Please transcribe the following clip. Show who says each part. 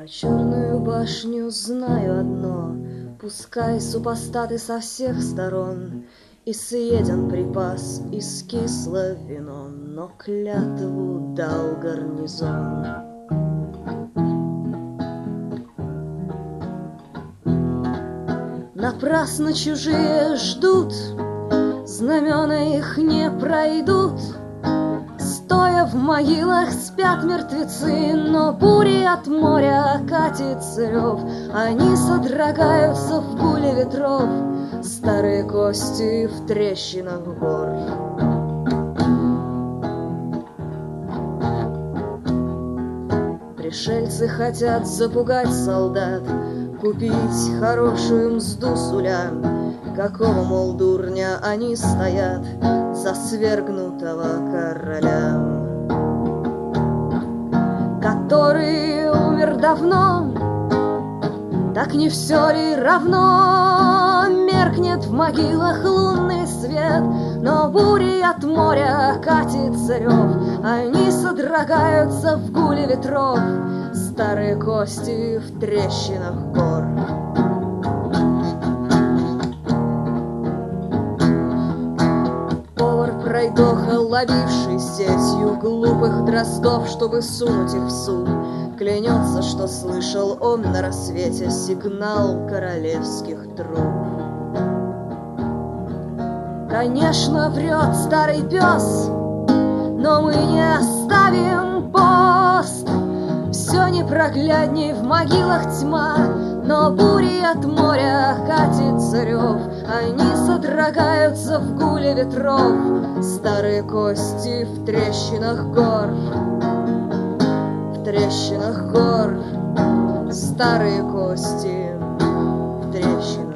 Speaker 1: Черную башню знаю одно: пускай супостаты со всех сторон, и съеден припас, и скисло вино, но клятву дал гарнизон. Напрасно чужие ждут, знамена их не пройдут. Стоя в могилах спят мертвецы, но бури от моря катится рев. Они содрогаются в гуле ветров, старые кости в трещинах гор. Пришельцы хотят запугать солдат, купить хорошую мзду суля. Какого, мол, дурня они стоят за свергнутого короля, который умер давно? Так не все ли равно? Меркнет в могилах лунный свет, но бури от моря катится рев. Они содрогаются в гуле ветров, старые кости в трещинах гор. Пройдоха, ловивший сетью глупых дроздов, чтобы сунуть их в суп, клянется, что слышал он на рассвете сигнал королевских труп. Конечно, врет старый пес, но мы не оставим пост. Все непроглядней в могилах тьма, но бури от моря катится рев. Они содрогаются в гуле ветров, старые кости в трещинах гор. В трещинах гор старые кости в трещинах.